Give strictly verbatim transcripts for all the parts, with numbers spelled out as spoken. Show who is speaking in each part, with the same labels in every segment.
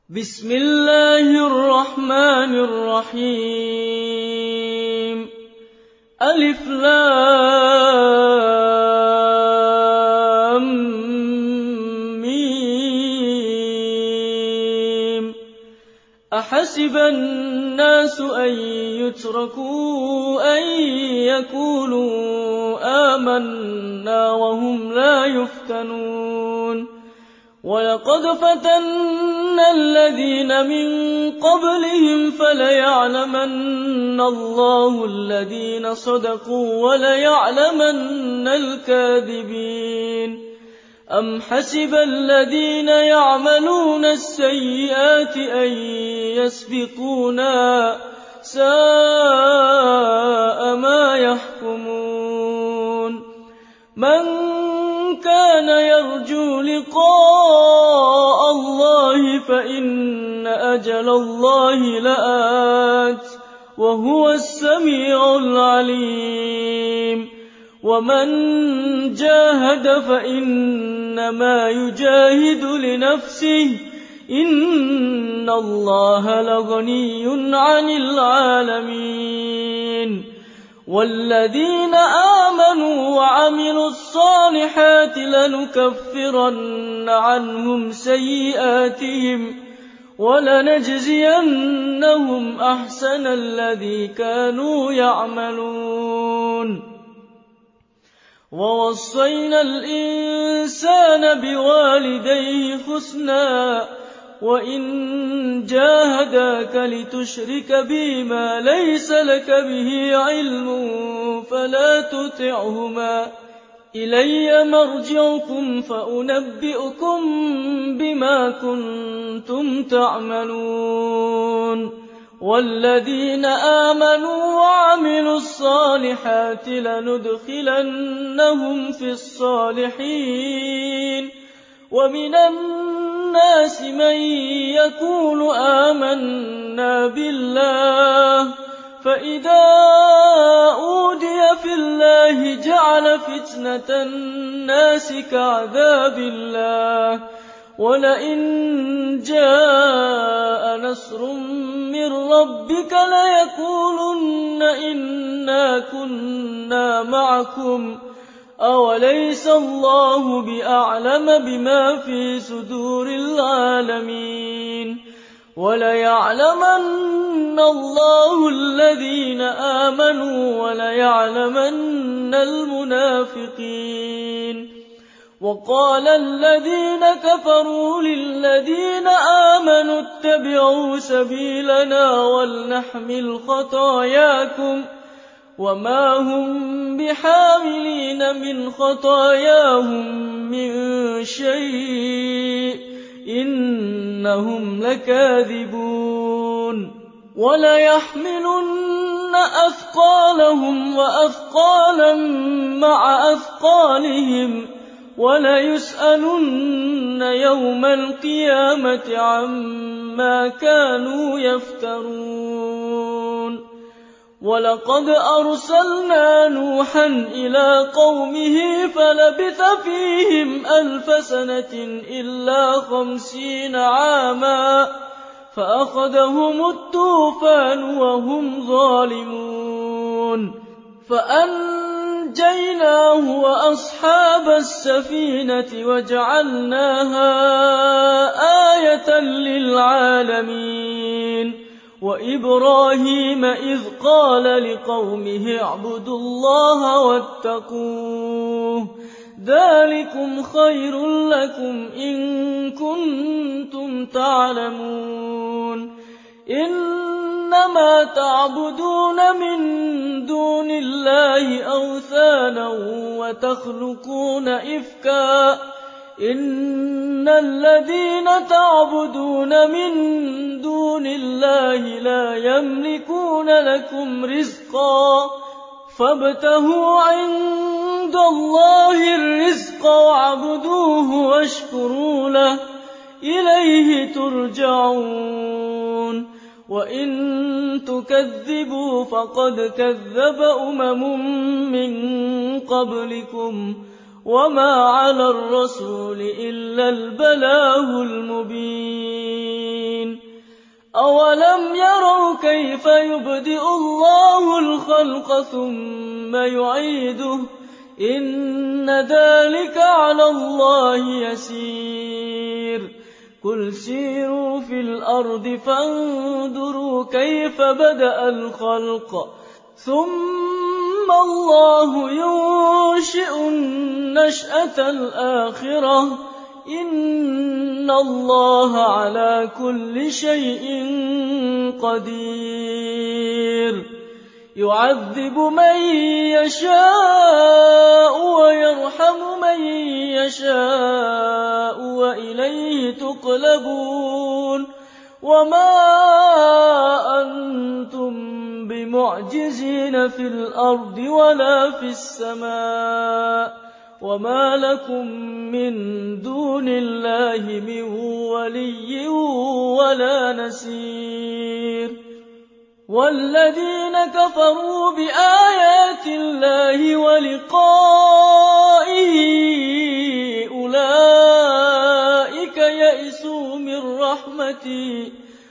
Speaker 1: بسم الله الرحمن الرحيم ألف لام ميم أحسب الناس أن يتركوا أن يقولوا آمنا وهم لا يفتنون ولقد فتنا الذين من قبلهم فليعلمن الله الذين صدقوا وليعلمن الكاذبين أم حسب الذين يعملون السيئات أن يسبقونا ساء ما يحكمون من كان يرجو لقاء الله فإن أجل الله لآت وهو السميع العليم ومن جاهد فإنما يجاهد لنفسه إن الله لغني عن العالمين والذين آمنوا وعملوا الصالحات لنكفرن عنهم سيئاتهم ولنجزينهم أحسن الذي كانوا يعملون ووصينا الإنسان بوالديه حسنا وإن جاهداك لتشرك بي ما ليس لك به علم فلا تطعهما إلي مرجعكم فأنبئكم بما كنتم تعملون والذين آمنوا وعملوا الصالحات لندخلنهم في الصالحين ومن الناس من يقول آمنا بالله فإذا أوذي في الله جعل فتنة الناس كعذاب الله ولئن جاء نصر من ربك ليقولن إنا كنا معكم أوليس الله بأعلم بما في صدور العالمين وليعلمن الله الذين آمنوا وليعلمن المنافقين وقال الذين كفروا للذين آمنوا اتبعوا سبيلنا ولنحمل خطاياكم وما هم بحاملين من خطاياهم من شيء إنهم لكاذبون وليحملن أثقالهم وأثقالا مع أثقالهم وليسألن يوم القيامة عما كانوا يفترون ولقد أرسلنا نوحا إلى قومه فلبث فيهم ألف سنة إلا خمسين عاما فأخذهم الطوفان وهم ظالمون فأنجيناه وأصحاب السفينة وجعلناها آية للعالمين وإبراهيم إذ قال لقومه اعبدوا الله واتقوه ذلكم خير لكم إن كنتم تعلمون إنما تعبدون من دون الله أوثانا وتخلقون إفكا إن الذين تعبدون من دون الله لا يملكون لكم رزقا فابتغوا عند الله الرزق واعبدوه واشكروا له إليه ترجعون وإن تكذبوا فقد كذب أمم من قبلكم وما على الرسول إلا البلاغ المبين أَوَلَمْ يَرَوْا كَيْفَ يُبْدِئُ اللَّهُ الْخَلْقَ ثُمَّ يُعِيدُهُ ۚ إِنَّ ذَٰلِكَ عَلَى اللَّهِ يَسِيرٌ قُلْ سِيرُوا فِي الْأَرْضِ فَانظُرُوا كَيْفَ بَدَأَ الْخَلْقَ ثُمَّ اللَّهُ يُنشِئُ النَّشْأَةَ الْآخِرَةَ ۚ إِنَّ اللَّهَ عَلَىٰ كُلِّ شَيْءٍ قَدِيرٌ يُعَذِّبُ مَن يَشَاءُ وَيَرْحَمُ مَن يَشَاءُ وَإِلَيْهِ تُقْلَبُونَ وَمَا أَنتُم بِمُعْجِزِينَ فِي الْأَرْضِ وَلَا فِي السَّمَاءِ وَمَا لَكُم مِّن دُونِ اللَّهِ مِن وَلِيٍّ وَلَا نَصِيرٍ وَالَّذِينَ كَفَرُوا بِآيَاتِ اللَّهِ وَلِقَائِهِ أُولَٰئِكَ يَئِسُوا مِن رَّحْمَتِي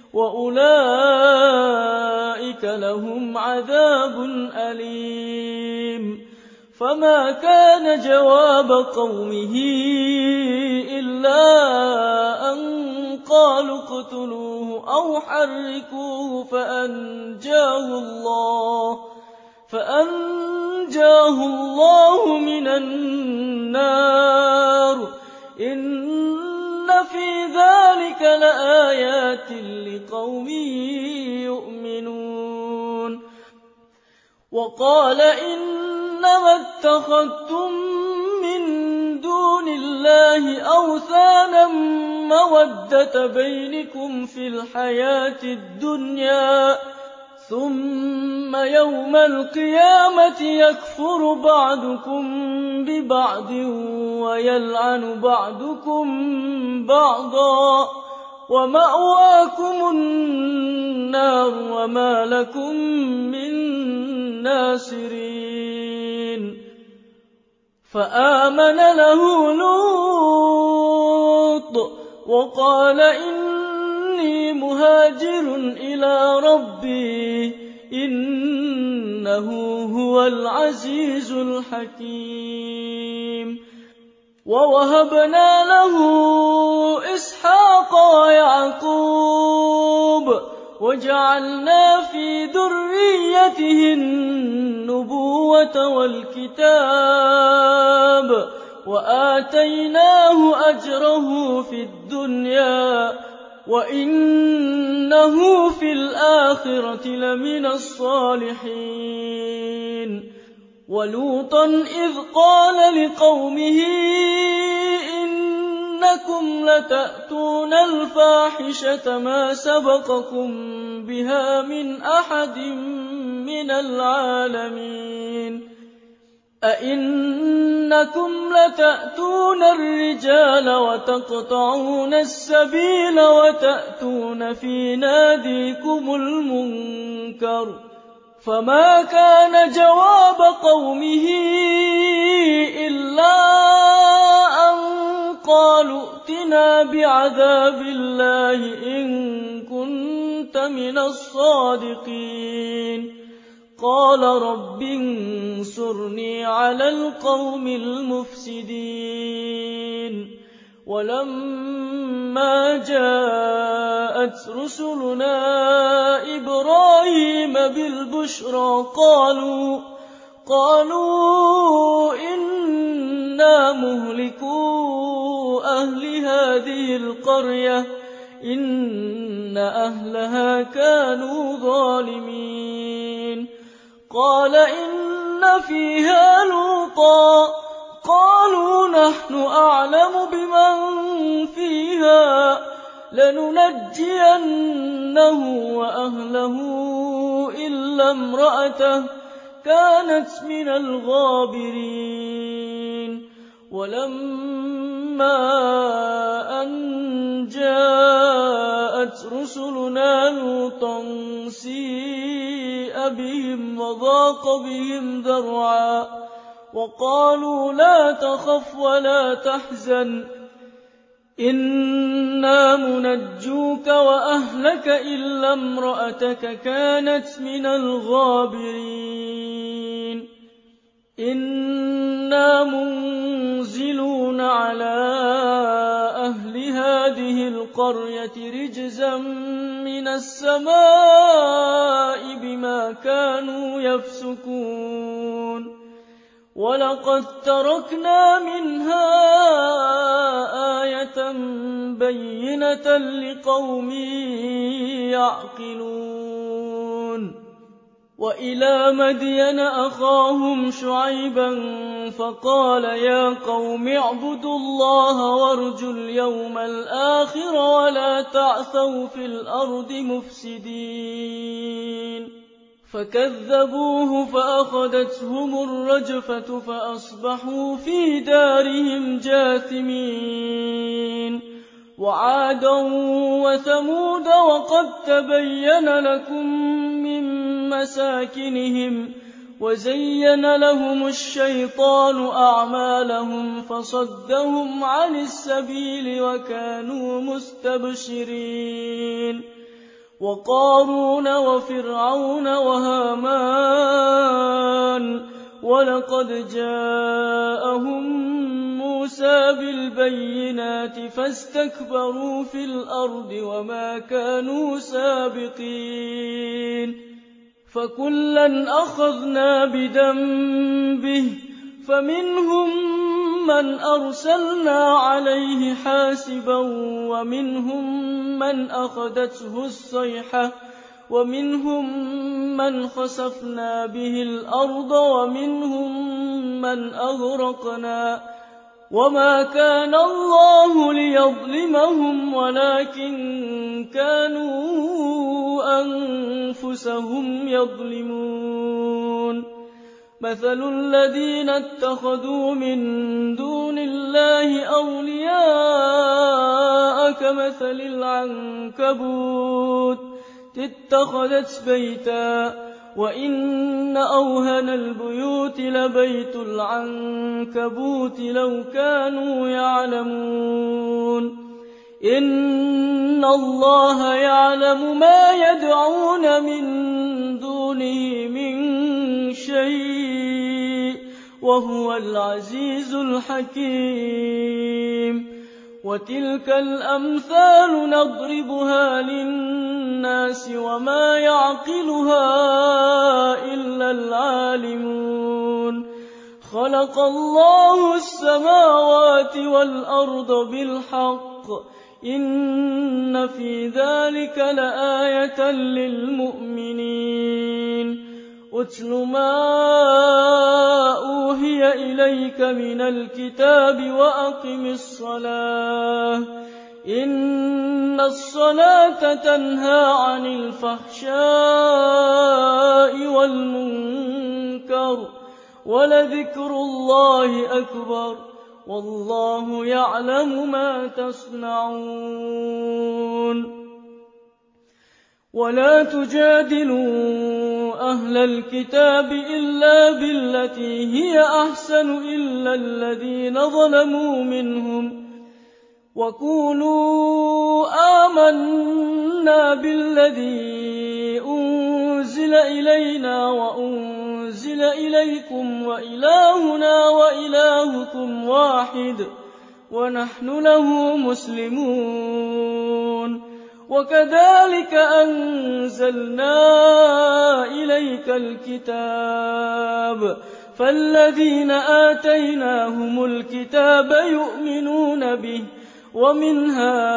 Speaker 1: وَأُولَٰئِكَ لَهُمْ عَذَابٌ أَلِيمٌ فَمَا كَانَ جَوَابَ قَوْمِهِ إِلَّا أَن قَالُوا اقْتُلُوهُ أَوْ حَرِّقُوهُ فَأَنجَاهُ اللَّهُ فَأَنجَاهُ اللَّهُ مِنَ النَّارِ ۚ إِنَّ فِي ذَٰلِكَ لَآيَاتٍ لِّقَوْمٍ يُؤْمِنُونَ وَقَالَ إِنَّمَا اتَّخَذْتُم مِّن دُونِ اللَّهِ أَوْثَانًا مَّوَدَّةَ بَيْنِكُمْ فِي الْحَيَاةِ الدُّنْيَا ۖ ثُمَّ يَوْمَ الْقِيَامَةِ يَكْفُرُ بَعْضُكُم بِبَعْضٍ وَيَلْعَنُ بَعْضُكُم بَعْضًا ۖ وَمَأْوَاكُمُ النَّارُ وَمَا لَكُم مِّن نَّاصِرِينَ فَآمَنَ لَهُ لُوطٌ وَقَالَ إِنِّي مُهَاجِرٌ إِلَىٰ رَبِّي إِنَّهُ هُوَ الْعَزِيزُ الْحَكِيمُ وَوَهَبْنَا لَهُ إِسْحَاقَ وَيَعْقُوبَ وَجَعَلْنَا فِي ذُرِّيَّتِهِ النُّبُوَّةَ وَالْكِتَابَ وَآتَيْنَاهُ أَجْرَهُ فِي الدُّنْيَا وَإِنَّهُ فِي الْآخِرَةِ لَمِنَ الصَّالِحِينَ وَلُوطًا إِذْ قَالَ لِقَوْمِهِ إِنَّكُمْ لَتَأْتُونَ الْفَاحِشَةَ مَا سَبَقَكُم بِهَا مِنْ أَحَدٍ مِّنَ الْعَالَمِينَ أَئِنَّكُمْ لَتَأْتُونَ الرِّجَالَ وَتَقْطَعُونَ السَّبِيلَ وَتَأْتُونَ فِي نَادِيكُمُ الْمُنكَرَ ۖ فَمَا كَانَ جَوَابَ قَوْمِهِ إِلَّا أَن قَالُوا ائْتِنَا بِعَذَابِ اللَّهِ إِن كُنتَ مِنَ الصَّادِقِينَ قَالَ رَبِّ انصُرْنِي عَلَى الْقَوْمِ الْمُفْسِدِينَ وَلَمَّا جَاءَتْ رُسُلُنَا إِبْرَاهِيمَ بِالْبُشْرَىٰ قَالُوا قَالُوا إِنَّا مُهْلِكُو أَهْلِ هَٰذِهِ الْقَرْيَةِ إِنَّ أَهْلَهَا كَانُوا ظَالِمِينَ قَالَ إِنَّ فِيهَا لُوطًا قَالُوا نَحْنُ أَعْلَمُ بِمَن فِيهَا لَنُنَجِّيَنَّهُ وَأَهْلَهُ إِلَّا امْرَأَتَهُ كَانَتْ مِنَ الْغَابِرِينَ وَلَمَّا أَن جَاءَتْ رُسُلُنَا لُوطًا سِيءَ بِهِمْ وَضَاقَ بِهِمْ ذَرْعًا وَقَالُوا لَا تَخَفْ وَلَا تَحْزَنْ إِنَّا مُنَجُّوكَ وَأَهْلَكَ إِلَّا امْرَأَتَكَ كَانَتْ مِنَ الْغَابِرِينَ إِنَّا مُنزِلُونَ عَلَىٰ أَهْلِ هَٰذِهِ الْقَرْيَةِ رِجْزًا مِّنَ السَّمَاءِ بِمَا كَانُوا يَفْسُقُونَ وَلَقَد تَّرَكْنَا مِنْهَا آيَةً بَيِّنَةً لِّقَوْمٍ يَعْقِلُونَ وَإِلَىٰ مَدْيَنَ أَخَاهُمْ شُعَيْبًا فَقَالَ يَا قَوْمِ اعْبُدُوا اللَّهَ وَارْجُوا الْيَوْمَ الْآخِرَ وَلَا تَعْثَوْا فِي الْأَرْضِ مُفْسِدِينَ فَكَذَّبُوهُ فَأَخَذَتْهُمُ الرَّجْفَةُ فَأَصْبَحُوا فِي دَارِهِمْ جَاثِمِينَ وَعَادًا وَثَمُودَ وَقَد تَّبَيَّنَ لَكُم مِّن مَّسَاكِنِهِمْ وَزَيَّنَ لَهُمُ الشَّيْطَانُ أَعْمَالَهُمْ فَصَدَّهُمْ عَنِ السَّبِيلِ وَكَانُوا مُسْتَبْصِرِينَ وَقَارُونَ وَفِرْعَوْنَ وَهَامَانَ وَلَقَدْ جَاءَهُم مُّوسَىٰ بِالْبَيِّنَاتِ فَاسْتَكْبَرُوا فِي الْأَرْضِ وَمَا كَانُوا سَابِقِينَ فَكُلًّا أَخَذْنَا بِذَنبِهِ فَمِنْهُم مَّنْ أَرْسَلْنَا عَلَيْهِ حَاسِبًا وَمِنْهُم مَّنْ أَخَذَتْهُ الصَّيْحَةُ وَمِنْهُم مَّنْ خَسَفْنَا بِهِ الْأَرْضَ وَمِنْهُم مَّنْ أَغْرَقْنَا وَمَا كَانَ اللَّهُ لِيَظْلِمَهُمْ وَلَٰكِن كَانُوا أَنفُسَهُمْ يَظْلِمُونَ مَثَلُ الَّذِينَ اتَّخَذُوا مِن دُونِ اللَّهِ أَوْلِيَاءَ كَمَثَلِ الْعَنكَبُوتِ اتَّخَذَتْ بَيْتًا وَإِنَّ أَوْهَنَ الْبُيُوتِ لَبَيْتُ الْعَنكَبُوتِ لَوْ كَانُوا يَعْلَمُونَ إِنَّ اللَّهَ يَعْلَمُ مَا يَدْعُونَ مِن دُونِهِ مِن شَيْءٍ وَهُوَ الْعَزِيزُ الْحَكِيمُ وَتِلْكَ الْأَمْثَالُ نَضْرِبُهَا لِلنَّاسِ وَمَا يَعْقِلُهَا إِلَّا الْعَالِمُونَ خَلَقَ اللَّهُ السَّمَاوَاتِ وَالْأَرْضَ بِالْحَقِّ إِنَّ فِي ذَلِكَ لَآيَةً لِّلْمُؤْمِنِينَ أُتْلُ مَا أُوحِيَ إِلَيْكَ مِنَ الْكِتَابِ وَأَقِمِ الصَّلَاةَ إِنَّ الصَّلَاةَ تَنْهَىٰ عَنِ الْفَحْشَاءِ وَالْمُنكَرِ وَلَذِكْرُ اللَّهِ أَكْبَرُ وَاللَّهُ يَعْلَمُ مَا تَصْنَعُونَ وَلَا تُجَادِلُوا أَهْلَ الْكِتَابِ إِلَّا بِالَّتِي هِيَ أَحْسَنُ إِلَّا الَّذِينَ ظَلَمُوا مِنْهُمْ وَقُولُوا آمَنَّا بِالَّذِي أُنزِلَ إِلَيْنَا وَأُنزِلَ إِلَيْكُمْ وَإِلَٰهُنَا وَإِلَٰهُكُمْ وَاحِدٌ وَنَحْنُ لَهُ مُسْلِمُونَ وَكَذَٰلِكَ أَنزَلْنَا إِلَيْكَ الْكِتَابَ فَالَّذِينَ آتَيْنَاهُمُ الْكِتَابَ يُؤْمِنُونَ بِهِ وَمِنْ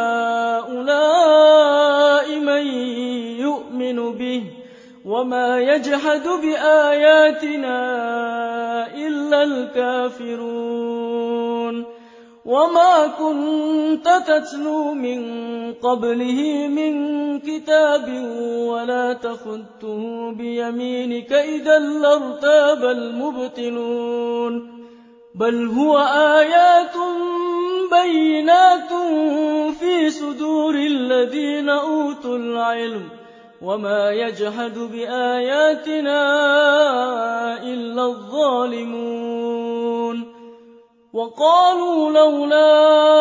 Speaker 1: هَٰؤُلَاءِ مَن يُؤْمِنُ بِهِ وَمَا يَجْحَدُ بِآيَاتِنَا إِلَّا الْكَافِرُونَ وَمَا كُنتَ تَتْلُو مِن قَبْلِهِ مِن كِتَابٍ وَلَا تَخُطُّهُ بِيَمِينِكَ إِذًا لَّارْتَابَ الْمُبْطِلُونَ بَلْ هُوَ آيَاتٌ بَيِّنَاتٌ فِي صُدُورِ الَّذِينَ أُوتُوا الْعِلْمَ وَمَا يَجْحَدُ بِآيَاتِنَا إِلَّا الظَّالِمُونَ وقالوا لولا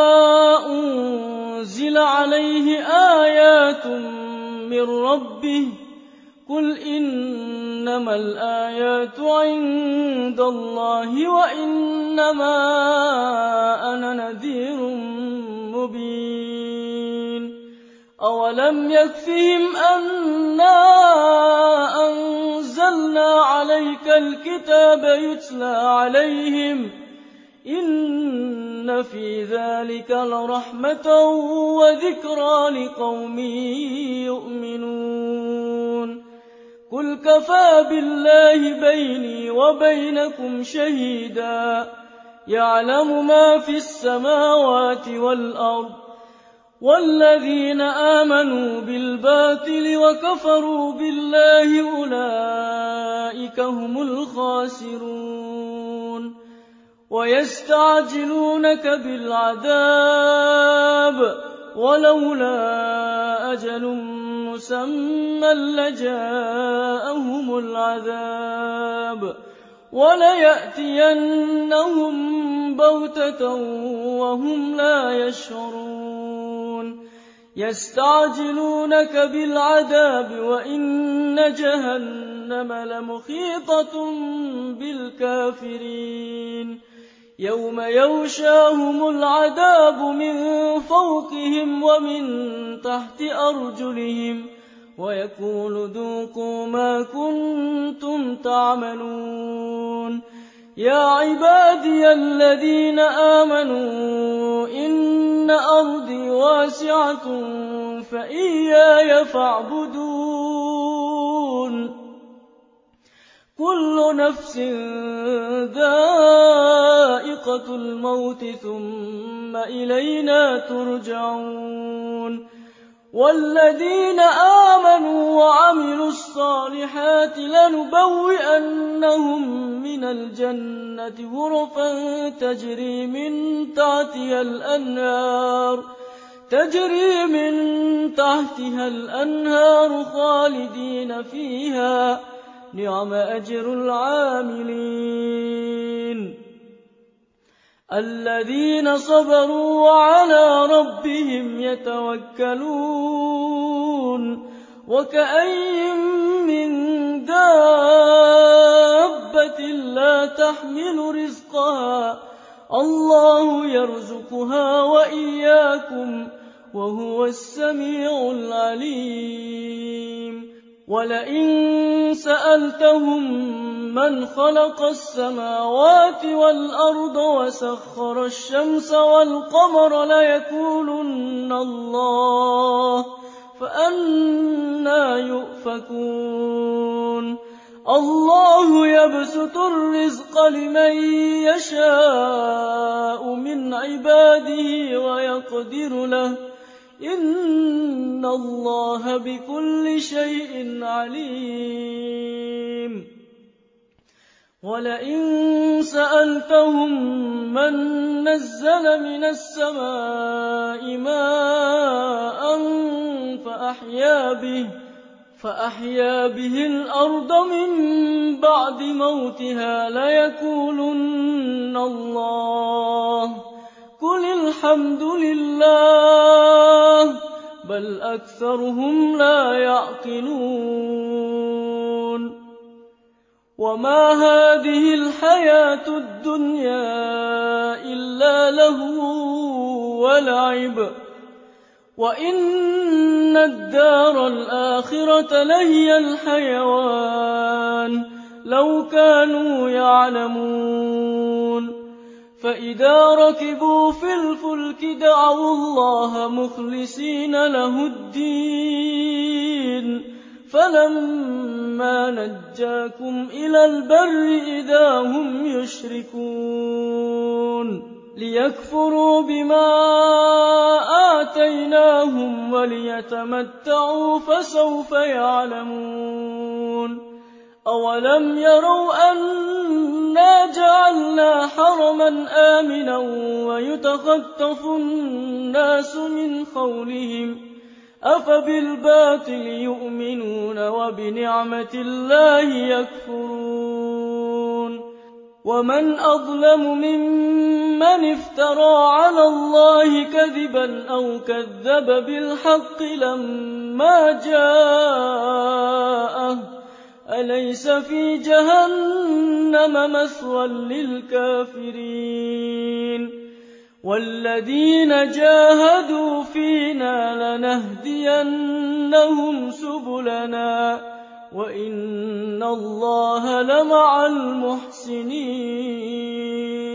Speaker 1: أنزل عليه آيات من ربه قل إنما الآيات عند الله وإنما أنا نذير مبين أولم يكفهم أنا أنزلنا عليك الكتاب يتلى عليهم إن في ذلك لرحمة وذكرى لقوم يؤمنون قل كفى بالله بيني وبينكم شهيدا يعلم ما في السماوات والأرض والذين آمنوا بالباطل وكفروا بالله أولئك هم الخاسرون ويستعجلونك بالعذاب ولولا أجل مسمى لجاءهم العذاب وليأتينهم بغتة وهم لا يشعرون يستعجلونك بالعذاب وإن جهنم لمحيطة بالكافرين يوم يغشاهم العذاب من فوقهم ومن تحت أرجلهم ويقول ذوقوا ما كنتم تعملون يا عبادي الذين آمنوا إن أرضي واسعة فإياي فاعبدون كل نفس ذائقة الموت ثم إلينا ترجعون والذين آمنوا وعملوا الصالحات لنبوئنهم من الجنة غرفا تجري من تحتها الأنهار تجري من تحتها الأنهار خالدين فيها نعم أجر العاملين الذين صبروا وعلى ربهم يتوكلون وكأين من دابة لا تحمل رزقها الله يرزقها وإياكم وهو السميع العليم ولئن سألتهم من خلق السماوات والأرض وسخر الشمس والقمر ليقولن الله فأنى يؤفكون الله يبسط الرزق لمن يشاء من عباده ويقدر له إن الله بكل شيء عليم ولئن سألتهم من نزل من السماء ماء فأحيا به فأحيا به الأرض من بعد موتها ليقولن الله قل الحمد لله بل أكثرهم لا يعقلون وما هذه الحياة الدنيا إلا لهو ولعب وإن الدار الآخرة لهي الحيوان لو كانوا يعلمون فإذا ركبوا في الفلك دعوا الله مخلصين له الدين فلما نجاكم إلى البر إذا هم يشركون ليكفروا بما آتيناهم وليتمتعوا فسوف يعلمون أولم يروا أنا جعلنا حرما آمنا ويتخطف الناس من حولهم أفبالباطل يؤمنون وبنعمة الله يكفرون ومن أظلم ممن من افترى على الله كذبا أو كذب بالحق لما جاءه أليس في جهنم مثوى للكافرين والذين جاهدوا فينا لنهدينهم سبلنا وإن الله لمع المحسنين